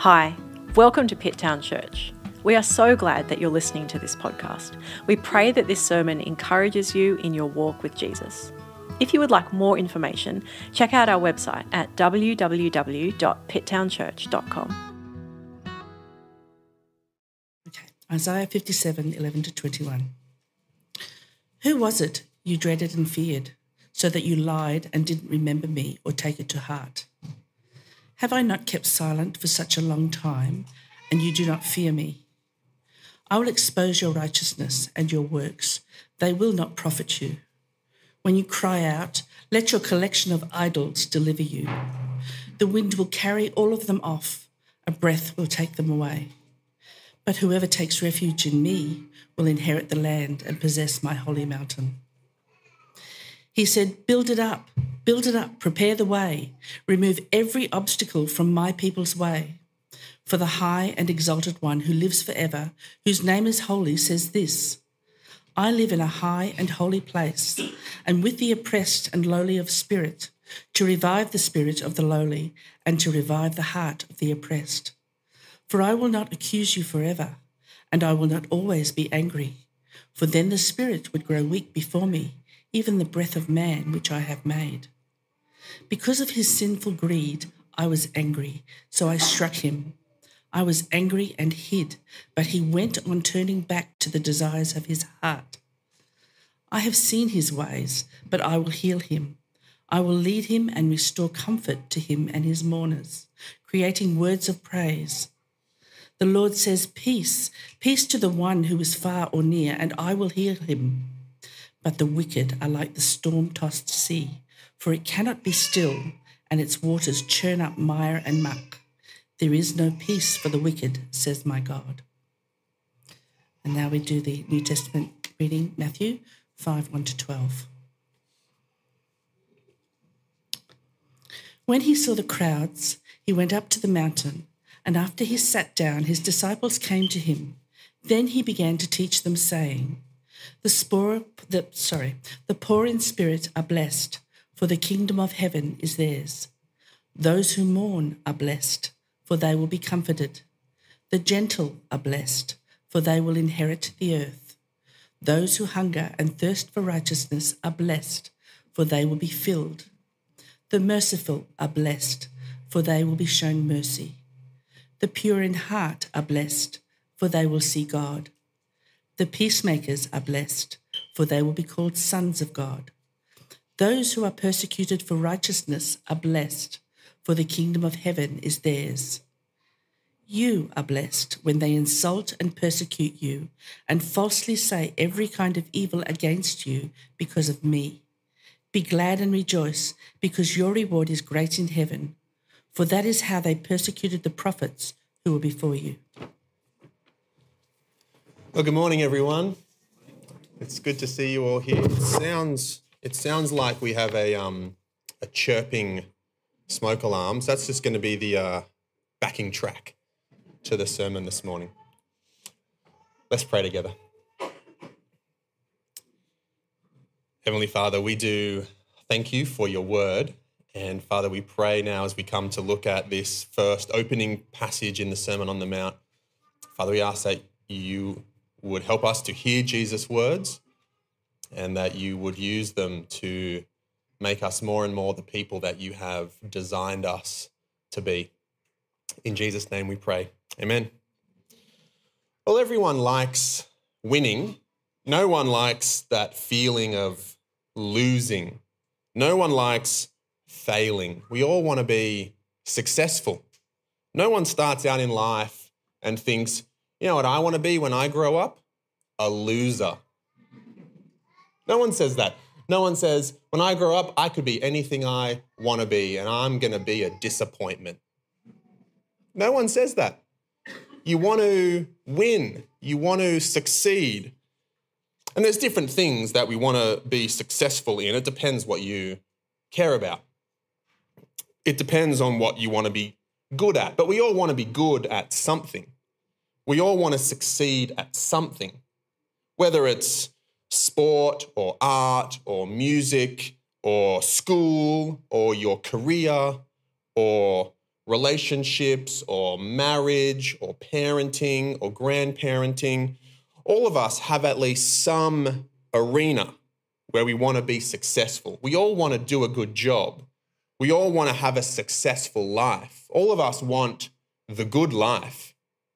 Hi, welcome to Pitttown Church. We are so glad that you're listening to this podcast. We pray that this sermon encourages you in your walk with Jesus. If you would like more information, check out our website at www.pitttownchurch.com. Okay, Isaiah 57, 11-21. Who was it you dreaded and feared, so that you lied and didn't remember me or take it to heart? Have I not kept silent for such a long time, and you do not fear me? I will expose your righteousness and your works. They will not profit you. When you cry out, let your collection of idols deliver you. The wind will carry all of them off. A breath will take them away. But whoever takes refuge in me will inherit the land and possess my holy mountain. He said, build it up, prepare the way, remove every obstacle from my people's way. For the high and exalted one who lives forever, whose name is holy, says this, I live in a high and holy place, and with the oppressed and lowly of spirit, to revive the spirit of the lowly and to revive the heart of the oppressed. For I will not accuse you forever, and I will not always be angry, for then the spirit would grow weak before me, even the breath of man which I have made. Because of his sinful greed, I was angry, so I struck him. I was angry and hid, but he went on turning back to the desires of his heart. I have seen his ways, but I will heal him. I will lead him and restore comfort to him and his mourners, creating words of praise. The Lord says, peace, peace to the one who is far or near, and I will heal him. But the wicked are like the storm-tossed sea, for it cannot be still, and its waters churn up mire and muck. There is no peace for the wicked, says my God. And now we do the New Testament reading, Matthew 5, 1-12. When he saw the crowds, he went up to the mountain, and after he sat down, his disciples came to him. Then he began to teach them, saying, The poor in spirit are blessed, for the kingdom of heaven is theirs. Those who mourn are blessed, for they will be comforted. The gentle are blessed, for they will inherit the earth. Those who hunger and thirst for righteousness are blessed, for they will be filled. The merciful are blessed, for they will be shown mercy. The pure in heart are blessed, for they will see God. The peacemakers are blessed, for they will be called sons of God. Those who are persecuted for righteousness are blessed, for the kingdom of heaven is theirs. You are blessed when they insult and persecute you and falsely say every kind of evil against you because of me. Be glad and rejoice, because your reward is great in heaven, for that is how they persecuted the prophets who were before you. Well, good morning, everyone. It's good to see you all here. It sounds like we have a chirping smoke alarm. So that's just going to be the backing track to the sermon this morning. Let's pray together. Heavenly Father, we do thank you for your word. And Father, we pray now as we come to look at this first opening passage in the Sermon on the Mount. Father, we ask that you would help us to hear Jesus' words and that you would use them to make us more and more the people that you have designed us to be. In Jesus' name we pray. Amen. Well, everyone likes winning. No one likes that feeling of losing. No one likes failing. We all want to be successful. No one starts out in life and thinks, you know what I want to be when I grow up? A loser. No one says that. No one says, when I grow up, I could be anything I want to be and I'm going to be a disappointment. No one says that. You want to win. You want to succeed. And there's different things that we want to be successful in. It depends what you care about. It depends on what you want to be good at. But we all want to be good at something. We all want to succeed at something. Whether it's sport or art or music or school or your career or relationships or marriage or parenting or grandparenting, all of us have at least some arena where we want to be successful. We all want to do a good job. We all want to have a successful life. All of us want the good life.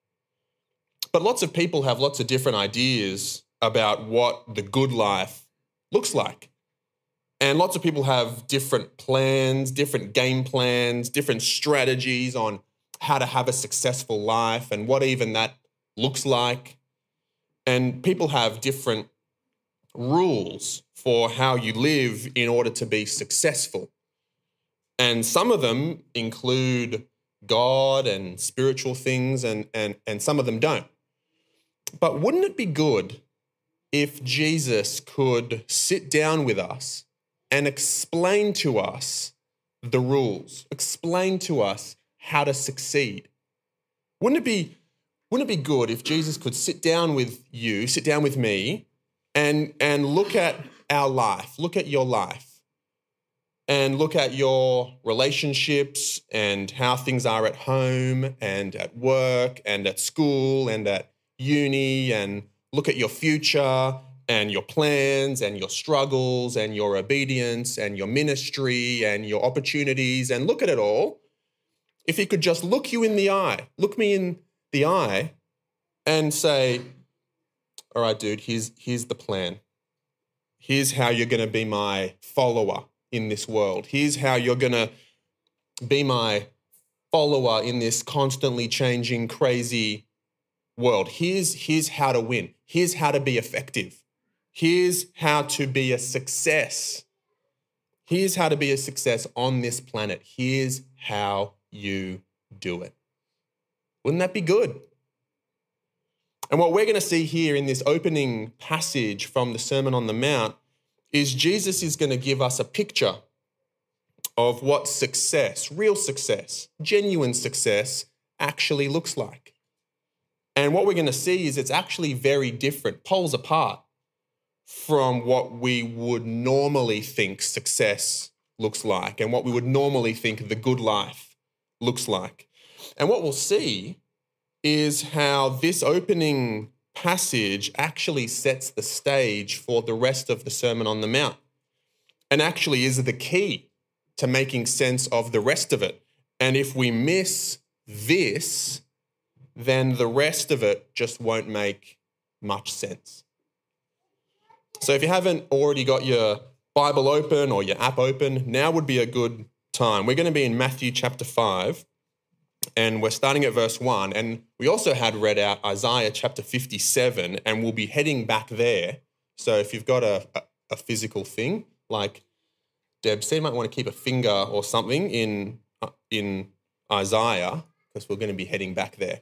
But lots of people have lots of different ideas about what the good life looks like. And lots of people have different plans, different game plans, different strategies on how to have a successful life and what even that looks like. And people have different rules for how you live in order to be successful. And some of them include God and spiritual things, and some of them don't. But wouldn't it be good if Jesus could sit down with us and explain to us the rules, explain to us how to succeed? Wouldn't it be good if Jesus could sit down with you, sit down with me, and look at our life, look at your life, and look at your relationships and how things are at home and at work and at school and at uni, and look at your future and your plans and your struggles and your obedience and your ministry and your opportunities, and look at it all. If he could just look you in the eye, look me in the eye and say, all right, dude, here's the plan. Here's how you're going to be my follower in this world. Here's how you're going to be my follower in this constantly changing, crazy world. Here's how to win. Here's how to be effective. Here's how to be a success. Here's how to be a success on this planet. Here's how you do it. Wouldn't that be good? And what we're going to see here in this opening passage from the Sermon on the Mount is Jesus is going to give us a picture of what success, real success, genuine success actually looks like. And what we're going to see is it's actually very different, poles apart from what we would normally think success looks like and what we would normally think the good life looks like. And what we'll see is how this opening passage actually sets the stage for the rest of the Sermon on the Mount, and actually is the key to making sense of the rest of it. And if we miss this, then the rest of it just won't make much sense. So if you haven't already got your Bible open or your app open, now would be a good time. We're going to be in Matthew chapter 5. And we're starting at verse 1. And we also had read out Isaiah chapter 57, and we'll be heading back there. So if you've got a physical thing, like Deb said, you might want to keep a finger or something in Isaiah, because we're going to be heading back there.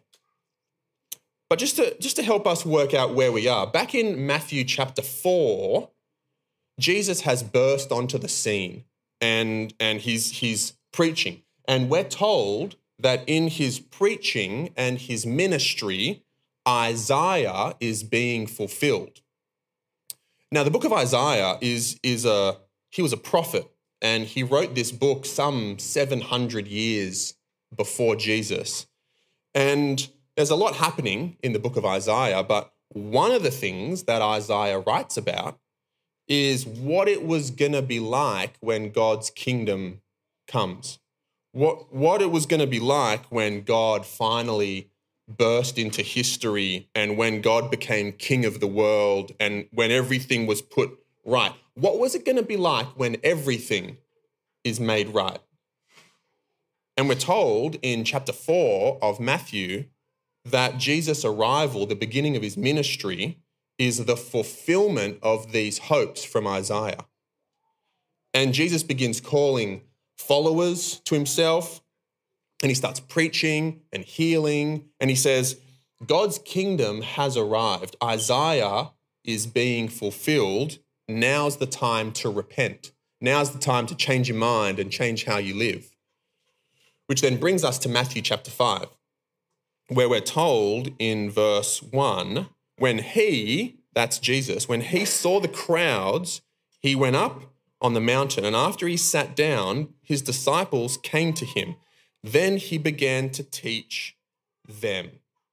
But just to help us work out where we are, back in Matthew chapter 4, Jesus has burst onto the scene and he's preaching. And we're told that in his preaching and his ministry, Isaiah is being fulfilled. Now, the book of Isaiah he was a prophet, and he wrote this book some 700 years before Jesus. And there's a lot happening in the book of Isaiah, but one of the things that Isaiah writes about is what it was going to be like when God's kingdom comes. What it was going to be like when God finally burst into history and when God became king of the world and when everything was put right. What was it going to be like when everything is made right? And we're told in chapter 4 of Matthew that Jesus' arrival, the beginning of his ministry, is the fulfillment of these hopes from Isaiah. And Jesus begins calling followers to himself, and he starts preaching and healing, and he says, God's kingdom has arrived. Isaiah is being fulfilled. Now's the time to repent. Now's the time to change your mind and change how you live. Which then brings us to Matthew chapter 5, where we're told in verse 1, when he, that's Jesus, when he saw the crowds, he went up on the mountain, and after he sat down, his disciples came to him. Then he began to teach them.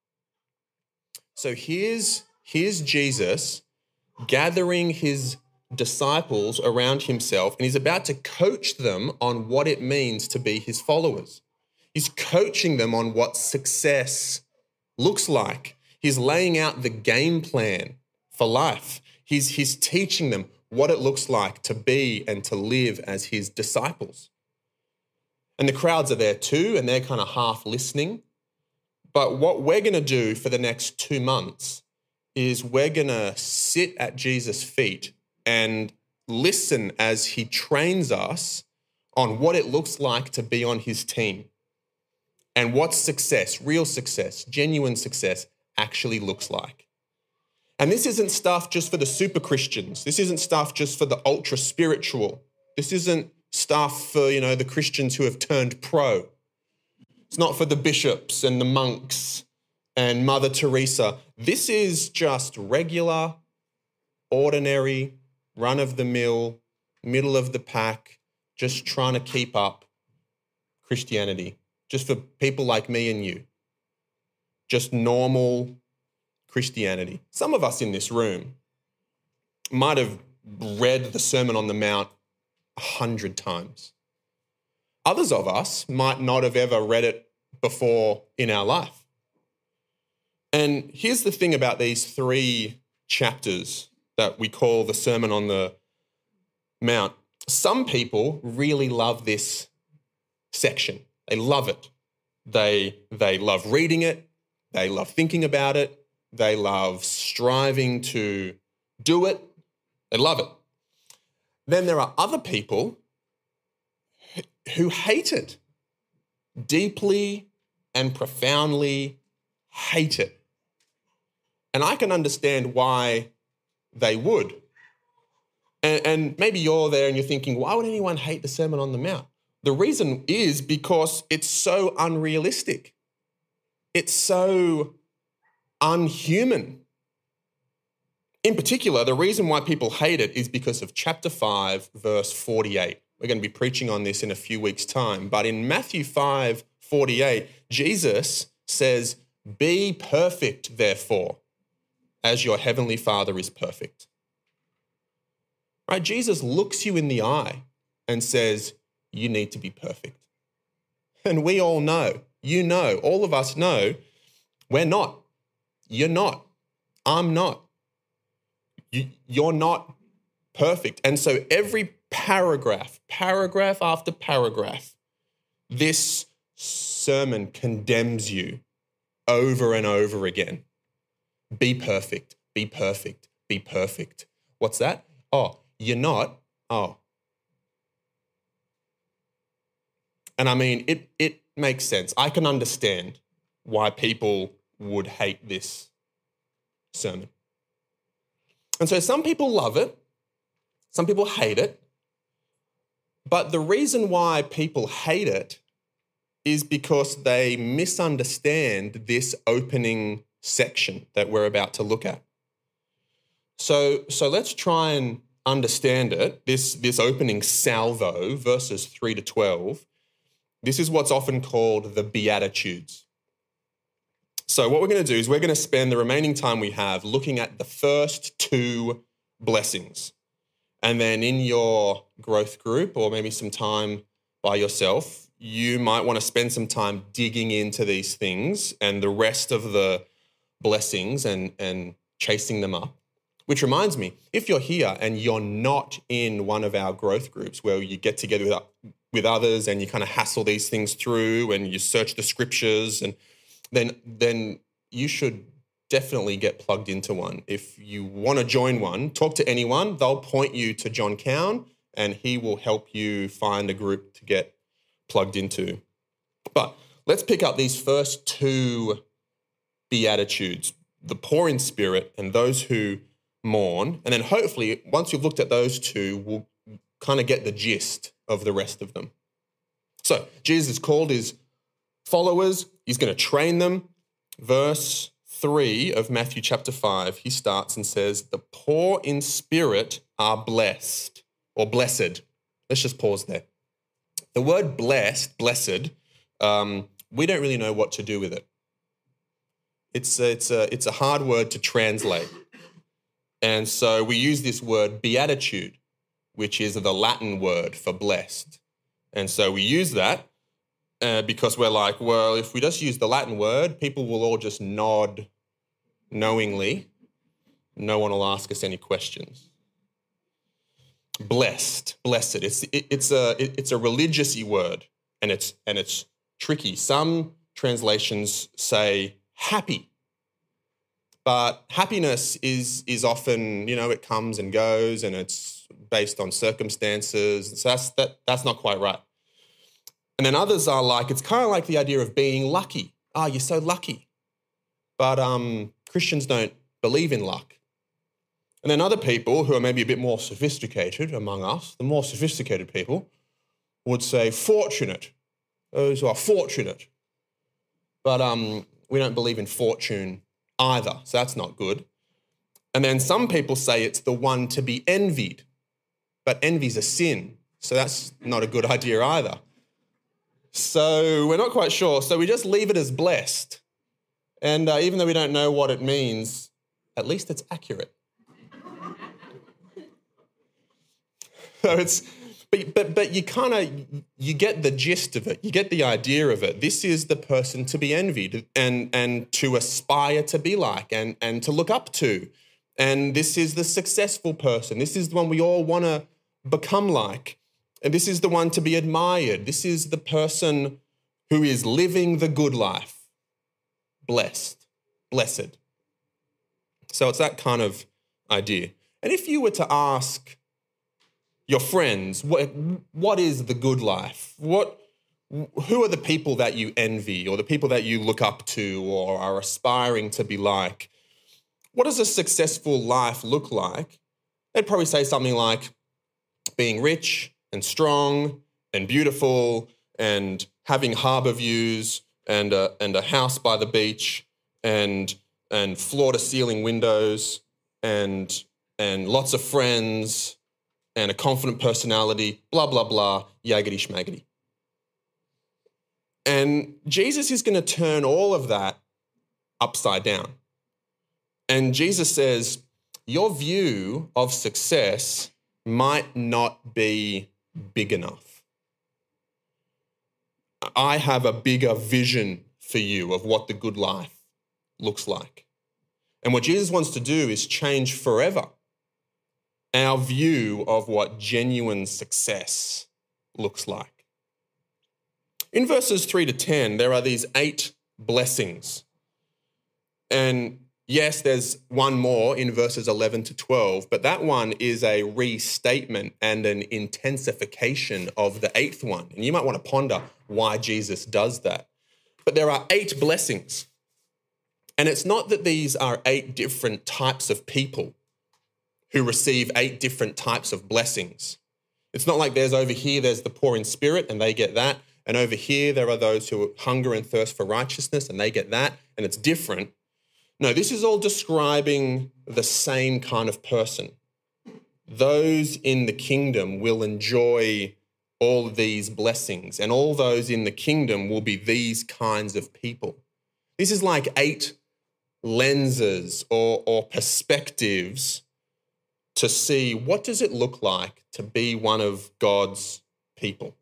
So here's Jesus gathering his disciples around himself, and he's about to coach them on what it means to be his followers. He's coaching them on what success looks like. He's laying out the game plan for life. He's teaching them what it looks like to be and to live as his disciples. And the crowds are there too, and they're kind of half listening. But what we're going to do for the next 2 months is we're going to sit at Jesus' feet and listen as he trains us on what it looks like to be on his team and what success, real success, genuine success actually looks like. And this isn't stuff just for the super Christians. This isn't stuff just for the ultra spiritual. This isn't stuff for, the Christians who have turned pro. It's not for the bishops and the monks and Mother Teresa. This is just regular, ordinary, run-of-the-mill, middle of the pack, just trying to keep up Christianity. Just for people like me and you. Just normal Christianity. Some of us in this room might have read the Sermon on the Mount 100 times. Others of us might not have ever read it before in our life. And here's the thing about these 3 chapters that we call the Sermon on the Mount. Some people really love this section. They love it. They love reading it. They love thinking about it. They love striving to do it. They love it. Then there are other people who hate it, deeply and profoundly hate it. And I can understand why they would. And maybe you're there and you're thinking, why would anyone hate the Sermon on the Mount? The reason is because it's so unrealistic. It's so unhuman. In particular, the reason why people hate it is because of chapter 5, verse 48. We're going to be preaching on this in a few weeks' time. But in Matthew 5:48, Jesus says, "Be perfect, therefore, as your heavenly Father is perfect." Right? Jesus looks you in the eye and says, you need to be perfect. And we all know, all of us know, we're not. You're not. I'm not. You're not perfect. And so every paragraph after paragraph, this sermon condemns you over and over again. Be perfect, be perfect, be perfect. What's that? Oh, you're not? Oh. And I mean, it makes sense. I can understand why people would hate this sermon. And so some people love it, some people hate it, but the reason why people hate it is because they misunderstand this opening section that we're about to look at. So let's try and understand it, this opening salvo, verses 3 to 12. This is what's often called the Beatitudes. So what we're going to do is we're going to spend the remaining time we have looking at the first 2 blessings. And then in your growth group, or maybe some time by yourself, you might want to spend some time digging into these things and the rest of the blessings and chasing them up. Which reminds me, if you're here and you're not in one of our growth groups where you get together with others and you kind of hassle these things through and you search the scriptures, and then you should definitely get plugged into one. If you want to join one, talk to anyone. They'll point you to John Cowan and he will help you find a group to get plugged into. But let's pick up these first 2 Beatitudes, the poor in spirit and those who mourn. And then hopefully, once we've looked at those 2, we'll kind of get the gist of the rest of them. So Jesus called his followers. He's going to train them. Verse 3 of Matthew chapter 5, he starts and says, the poor in spirit are blessed, or blessed. Let's just pause there. The word blessed, we don't really know what to do with it. It's a hard word to translate. And so we use this word beatitude, which is the Latin word for blessed. And so we use that because we're like, well, if we just use the Latin word, people will all just nod knowingly. No one will ask us any questions. Blessed. It's a religious-y word, and it's tricky. Some translations say happy, but happiness is often, it comes and goes, and it's based on circumstances. So that's not quite right. And then others are like, it's kind of like the idea of being lucky. Oh, you're so lucky. But Christians don't believe in luck. And then other people who are maybe a bit more sophisticated among us, the more sophisticated people, would say fortunate. Those who are fortunate. But we don't believe in fortune either, so that's not good. And then some people say it's the one to be envied, but envy's a sin, so that's not a good idea either. So we're not quite sure, so we just leave it as blessed. And even though we don't know what it means, at least it's accurate. So but you get the gist of it. You get the idea of it. This is the person to be envied and to aspire to be like and to look up to. And this is the successful person. This is the one we all want to become like. And this is the one to be admired. This is the person who is living the good life. Blessed. So it's that kind of idea. And if you were to ask your friends, what is the good life? Who are the people that you envy or the people that you look up to or are aspiring to be like? What does a successful life look like? They'd probably say something like being rich and strong and beautiful and having harbour views and a house by the beach and floor-to-ceiling windows and lots of friends and a confident personality, blah, blah, blah, yaggity schmaggity. And Jesus is going to turn all of that upside down. And Jesus says, your view of success might not be big enough. I have a bigger vision for you of what the good life looks like. And what Jesus wants to do is change forever our view of what genuine success looks like. In verses 3 to 10, there are these 8 blessings. And yes, there's one more in verses 11 to 12, but that one is a restatement and an intensification of the 8th one. And you might want to ponder why Jesus does that. But there are 8 blessings. And it's not that these are 8 different types of people who receive 8 different types of blessings. It's not like there's the poor in spirit and they get that. And over here, there are those who hunger and thirst for righteousness and they get that. And it's different. No, this is all describing the same kind of person. Those in the kingdom will enjoy all of these blessings, and all those in the kingdom will be these kinds of people. This is like 8 lenses or perspectives to see what does it look like to be one of God's people.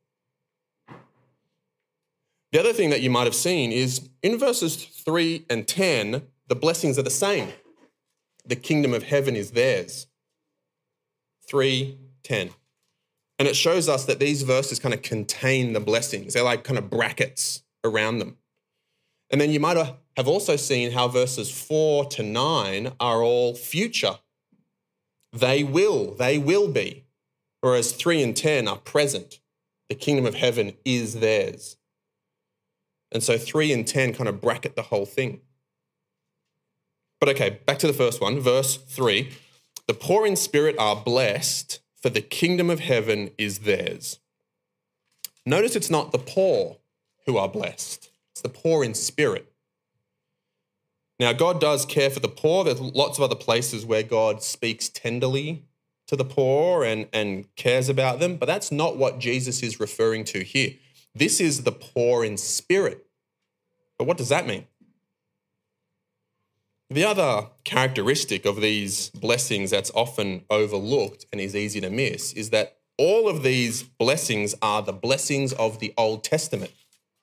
The other thing that you might have seen is in verses 3 and 10, the blessings are the same. The kingdom of heaven is theirs. 3:10. And it shows us that these verses kind of contain the blessings. They're like kind of brackets around them. And then you might have also seen how verses 4 to 9 are all future. They will be. Whereas 3 and 10 are present. The kingdom of heaven is theirs. And so 3 and 10 kind of bracket the whole thing. But okay, back to the first one, verse 3. The poor in spirit are blessed, for the kingdom of heaven is theirs. Notice it's not the poor who are blessed. It's the poor in spirit. Now, God does care for the poor. There's lots of other places where God speaks tenderly to the poor and cares about them, but that's not what Jesus is referring to here. This is the poor in spirit. But what does that mean? The other characteristic of these blessings that's often overlooked and is easy to miss is that all of these blessings are the blessings of the Old Testament.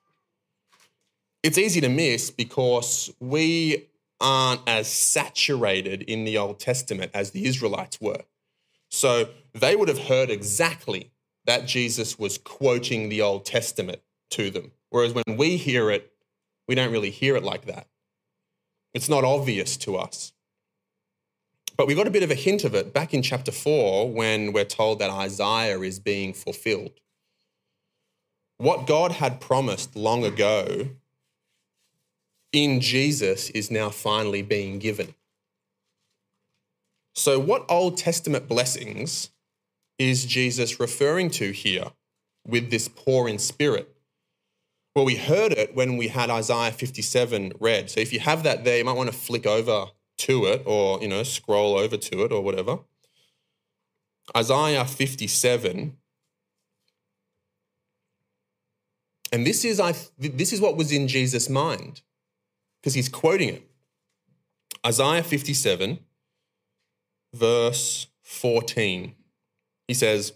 It's easy to miss because we aren't as saturated in the Old Testament as the Israelites were. So they would have heard exactly that Jesus was quoting the Old Testament to them. Whereas when we hear it, we don't really hear it like that. It's not obvious to us. But we got a bit of a hint of it back in chapter 4 when we're told that Isaiah is being fulfilled. What God had promised long ago in Jesus is now finally being given. So what Old Testament blessings is Jesus referring to here with this poor in spirit? Well, we heard it when we had Isaiah 57 read. So if you have that there, you might want to flick over to it or, scroll over to it or whatever. Isaiah 57. And this is what was in Jesus' mind because he's quoting it. Isaiah 57, verse 14. He said,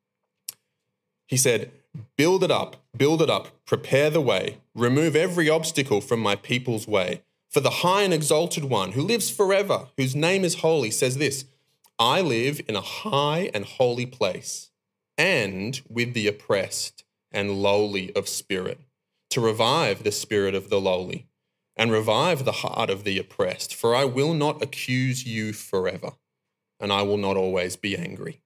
build it up, prepare the way, remove every obstacle from my people's way. For the high and exalted one who lives forever, whose name is holy, says this, I live in a high and holy place and with the oppressed and lowly of spirit, to revive the spirit of the lowly and revive the heart of the oppressed. For I will not accuse you forever, and I will not always be angry.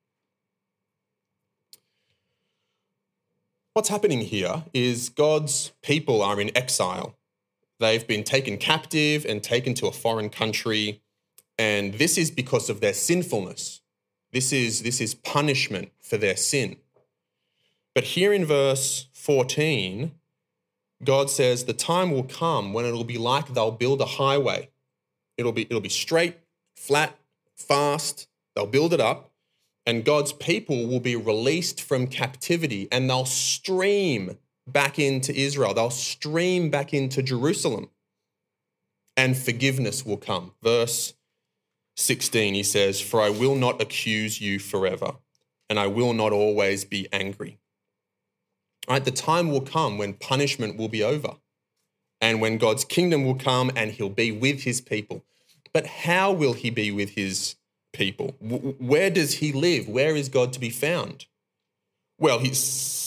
What's happening here is God's people are in exile. They've been taken captive and taken to a foreign country, and this is because of their sinfulness. This is punishment for their sin. But here in verse 14, God says the time will come when it'll be like they'll build a highway. It'll be straight, flat, fast. They'll build it up, and God's people will be released from captivity, and they'll stream back into Israel. They'll stream back into Jerusalem, and forgiveness will come. Verse 16, he says, for I will not accuse you forever, and I will not always be angry. All right, the time will come when punishment will be over, and when God's kingdom will come and he'll be with his people. But how will he be with his people? Where does he live? Where is God to be found? Well, he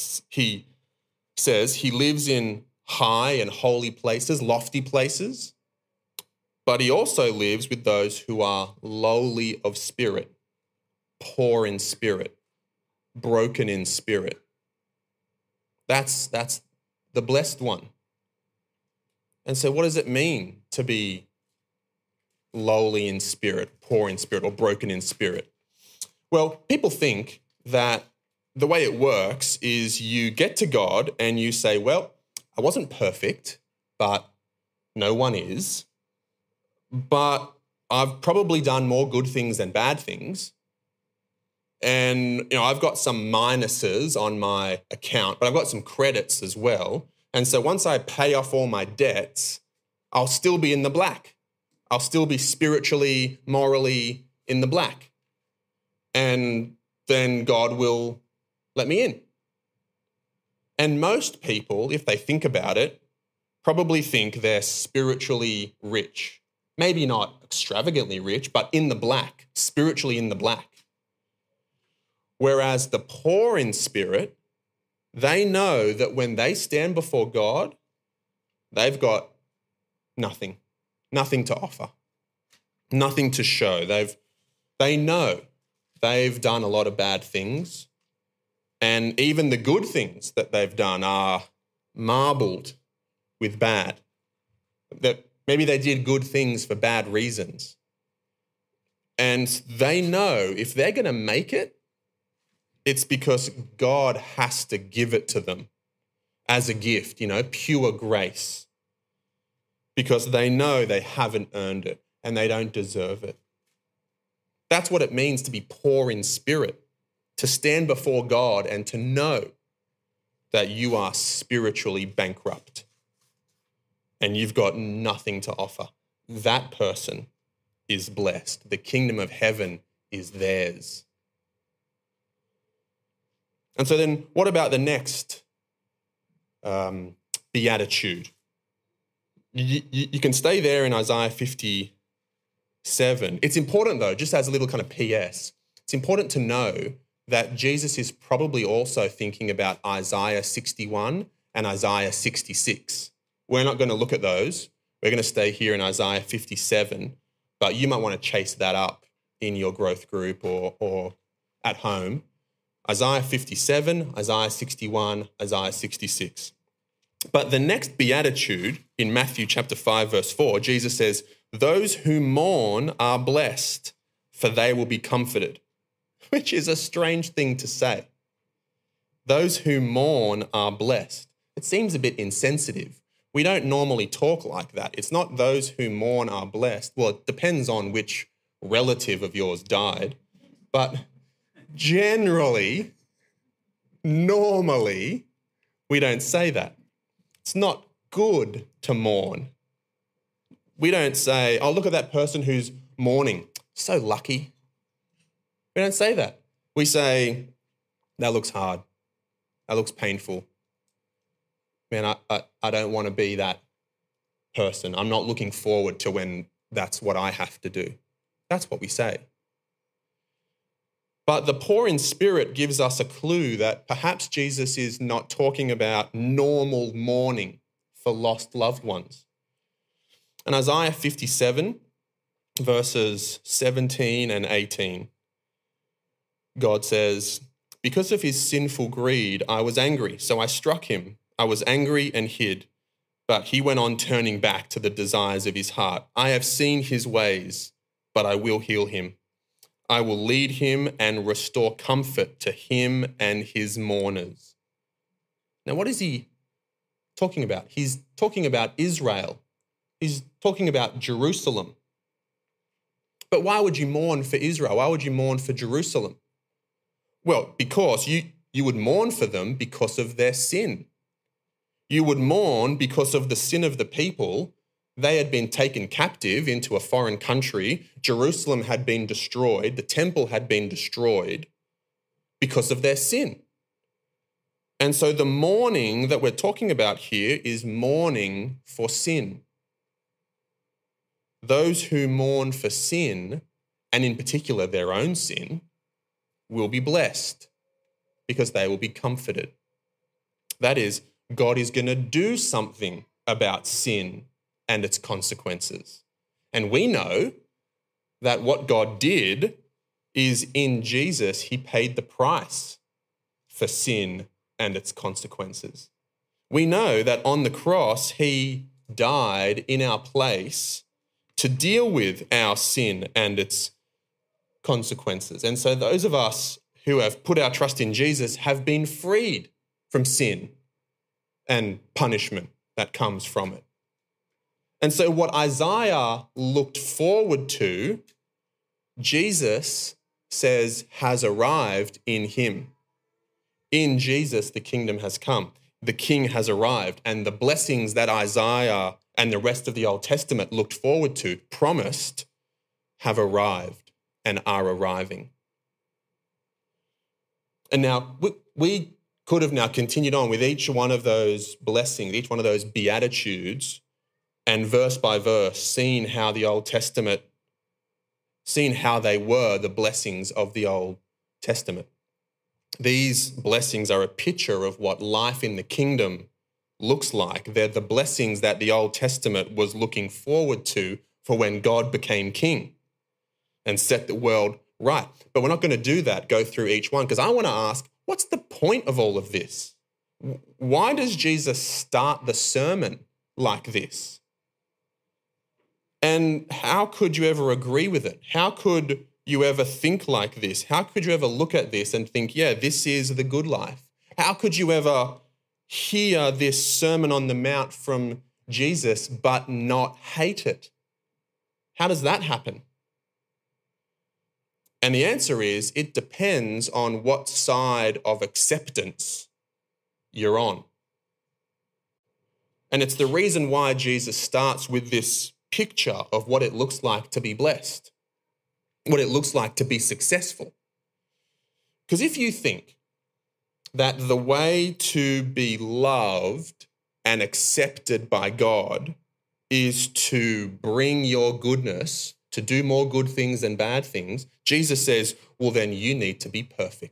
says he lives in high and holy places, lofty places, but he also lives with those who are lowly of spirit, poor in spirit, broken in spirit. That's the blessed one. And so what does it mean to be lowly in spirit, poor in spirit, or broken in spirit? Well, people think that the way it works is you get to God and you say, well, I wasn't perfect, but no one is. But I've probably done more good things than bad things. And, I've got some minuses on my account, but I've got some credits as well. And so once I pay off all my debts, I'll still be in the black. I'll still be spiritually, morally in the black. And then God will let me in. And most people, if they think about it, probably think they're spiritually rich. Maybe not extravagantly rich, but in the black, spiritually in the black. Whereas the poor in spirit, they know that when they stand before God, they've got nothing to offer, nothing to show. They know they've done a lot of bad things, and even the good things that they've done are marbled with bad. That maybe they did good things for bad reasons. And they know if they're going to make it, it's because God has to give it to them as a gift, pure grace. Because they know they haven't earned it and they don't deserve it. That's what it means to be poor in spirit, to stand before God and to know that you are spiritually bankrupt and you've got nothing to offer, that person is blessed. The kingdom of heaven is theirs. And so then what about the next beatitude? You can stay there in Isaiah 57. It's important though, just as a little kind of PS, it's important to know that Jesus is probably also thinking about Isaiah 61 and Isaiah 66. We're not going to look at those. We're going to stay here in Isaiah 57, but you might want to chase that up in your growth group or at home. Isaiah 57, Isaiah 61, Isaiah 66. But the next beatitude in Matthew chapter 5, verse 4, Jesus says, "Those who mourn are blessed, for they will be comforted," which is a strange thing to say. Those who mourn are blessed. It seems a bit insensitive. We don't normally talk like that. It's not those who mourn are blessed. Well, it depends on which relative of yours died. But generally, normally, we don't say that. It's not good to mourn. We don't say, "Oh, look at that person who's mourning. So lucky." We don't say that. We say, "That looks hard. That looks painful. Man, I don't want to be that person. I'm not looking forward to when that's what I have to do." That's what we say. But the poor in spirit gives us a clue that perhaps Jesus is not talking about normal mourning for lost loved ones. In Isaiah 57, verses 17 and 18, God says, "Because of his sinful greed, I was angry, so I struck him. I was angry and hid, but he went on turning back to the desires of his heart. I have seen his ways, but I will heal him. I will lead him and restore comfort to him and his mourners." Now, what is he talking about? He's talking about Israel. He's talking about Jerusalem. But why would you mourn for Israel? Why would you mourn for Jerusalem? Well, because you would mourn for them because of their sin. You would mourn because of the sin of the people. They had been taken captive into a foreign country. Jerusalem had been destroyed. The temple had been destroyed because of their sin. And so the mourning that we're talking about here is mourning for sin. Those who mourn for sin, and in particular their own sin, will be blessed because they will be comforted. That is, God is going to do something about sin and its consequences. And we know that what God did is in Jesus, he paid the price for sin and its consequences. We know that on the cross, he died in our place to deal with our sin and its consequences. And so those of us who have put our trust in Jesus have been freed from sin and punishment that comes from it. And so what Isaiah looked forward to, Jesus says has arrived in him. In Jesus, the kingdom has come. The king has arrived. And the blessings that Isaiah and the rest of the Old Testament looked forward to, promised, have arrived and are arriving. And now we could have now continued on with each one of those blessings, each one of those beatitudes, and verse by verse, seen how the Old Testament, seen how they were the blessings of the Old Testament. These blessings are a picture of what life in the kingdom looks like. They're the blessings that the Old Testament was looking forward to for when God became king and set the world right. But we're not going to do that, go through each one, because I want to ask, what's the point of all of this? Why does Jesus start the sermon like this? And how could you ever agree with it? How could you ever think like this? How could you ever look at this and think, yeah, this is the good life? How could you ever hear this Sermon on the Mount from Jesus but not hate it? How does that happen? And the answer is, it depends on what side of acceptance you're on. And it's the reason why Jesus starts with this picture of what it looks like to be blessed, what it looks like to be successful. Because if you think that the way to be loved and accepted by God is to bring your goodness, to do more good things than bad things, Jesus says, well, then you need to be perfect.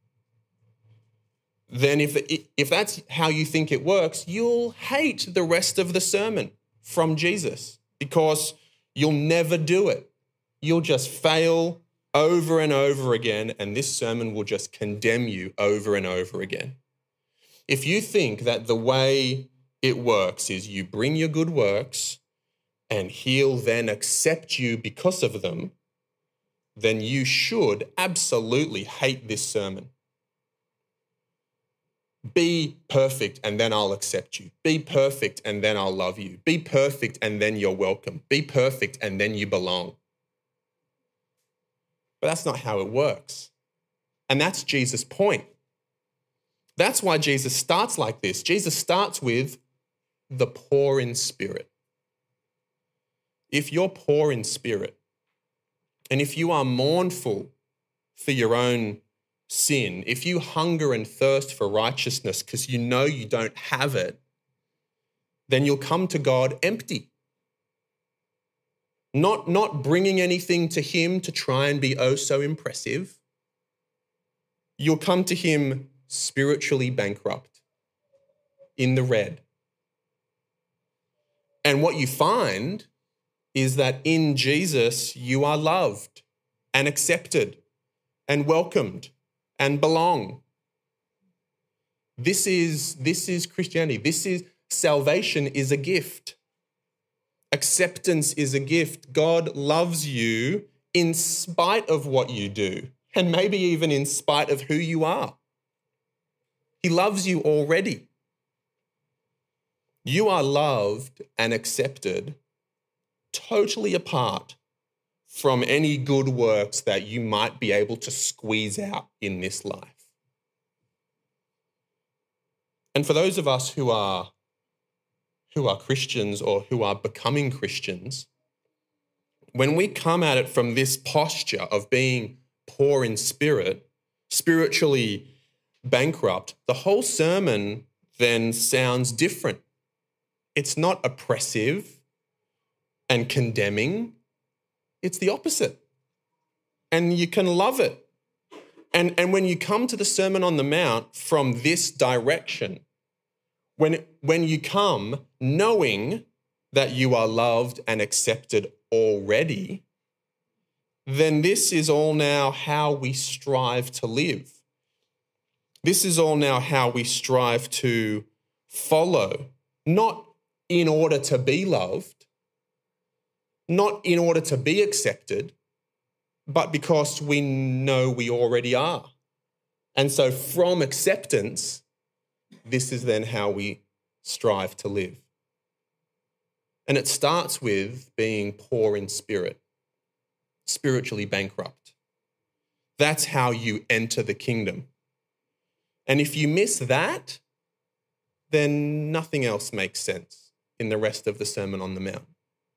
Then if that's how you think it works, you'll hate the rest of the sermon from Jesus because you'll never do it. You'll just fail over and over again, and this sermon will just condemn you over and over again. If you think that the way it works is you bring your good works and He'll then accept you because of them, then you should absolutely hate this sermon. Be perfect and then I'll accept you. Be perfect and then I'll love you. Be perfect and then you're welcome. Be perfect and then you belong. But that's not how it works. And that's Jesus' point. That's why Jesus starts like this. Jesus starts with the poor in spirit. If you're poor in spirit, and if you are mournful for your own sin, if you hunger and thirst for righteousness because you know you don't have it, then you'll come to God empty. Not bringing anything to Him to try and be oh so impressive. You'll come to Him spiritually bankrupt, in the red. And what you find is that in Jesus, you are loved and accepted and welcomed and belong. This is Christianity. Salvation is a gift. Acceptance is a gift. God loves you in spite of what you do, and maybe even in spite of who you are. He loves you already. You are loved and accepted totally apart from any good works that you might be able to squeeze out in this life. And for those of us who are Christians or who are becoming Christians, when we come at it from this posture of being poor in spirit, spiritually bankrupt, the whole sermon then sounds different. It's not oppressive and condemning. It's the opposite. And you can love it. And when you come to the Sermon on the Mount from this direction, when you come knowing that you are loved and accepted already, then this is all now how we strive to live. This is all now how we strive to follow, not in order to be loved, not in order to be accepted, but because we know we already are. And so from acceptance, this is then how we strive to live. And it starts with being poor in spirit, spiritually bankrupt. That's how you enter the kingdom. And if you miss that, then nothing else makes sense in the rest of the Sermon on the Mount.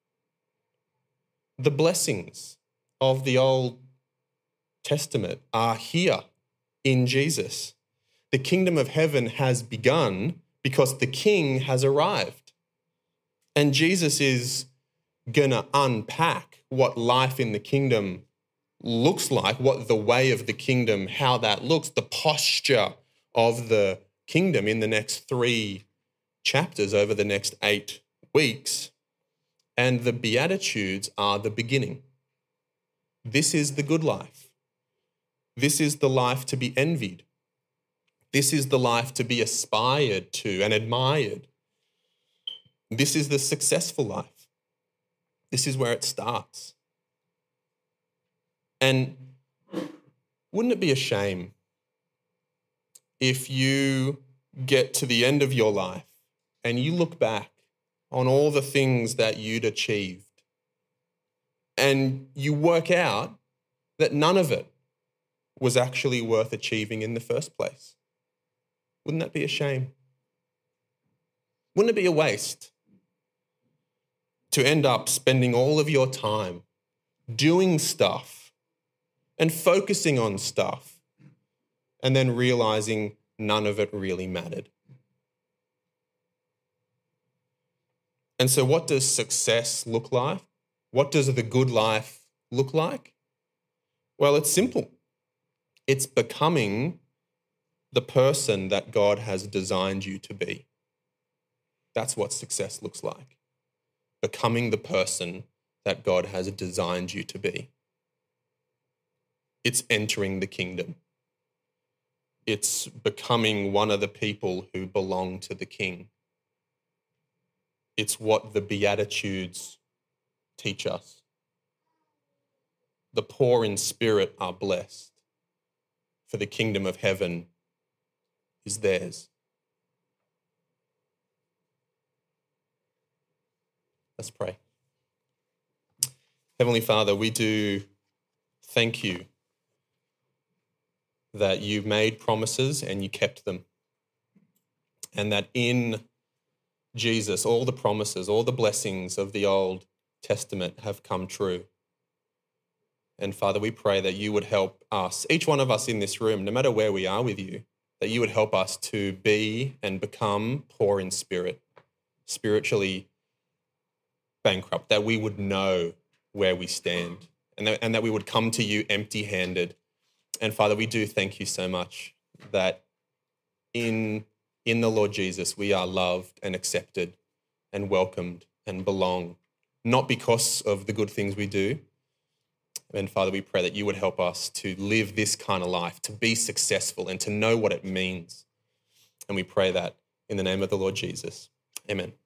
The blessings of the Old Testament are here in Jesus. The kingdom of heaven has begun because the king has arrived. And Jesus is going to unpack what life in the kingdom looks like, what the way of the kingdom, how that looks, the posture of the kingdom in the next 3 chapters over the next 8 weeks. And the Beatitudes are the beginning. This is the good life. This is the life to be envied. This is the life to be aspired to and admired. This is the successful life. This is where it starts. And wouldn't it be a shame if you get to the end of your life and you look back on all the things that you'd achieved and you work out that none of it was actually worth achieving in the first place? Wouldn't that be a shame? Wouldn't it be a waste to end up spending all of your time doing stuff and focusing on stuff and then realizing none of it really mattered? And so what does success look like? What does the good life look like? Well, it's simple. It's becoming the person that God has designed you to be. That's what success looks like. Becoming the person that God has designed you to be. It's entering the kingdom. It's becoming one of the people who belong to the King. It's what the Beatitudes teach us. The poor in spirit are blessed, for the kingdom of heaven is theirs. Let's pray. Heavenly Father, we do thank you that you made promises and you kept them. And that in Jesus, all the promises, all the blessings of the Old Testament have come true. And Father, we pray that you would help us, each one of us in this room, no matter where we are with you, that you would help us to be and become poor in spirit, spiritually bankrupt, that we would know where we stand and that we would come to you empty-handed. And Father, we do thank you so much that in the Lord Jesus, we are loved and accepted and welcomed and belong, not because of the good things we do. And Father, we pray that you would help us to live this kind of life, to be successful and to know what it means. And we pray that in the name of the Lord Jesus. Amen.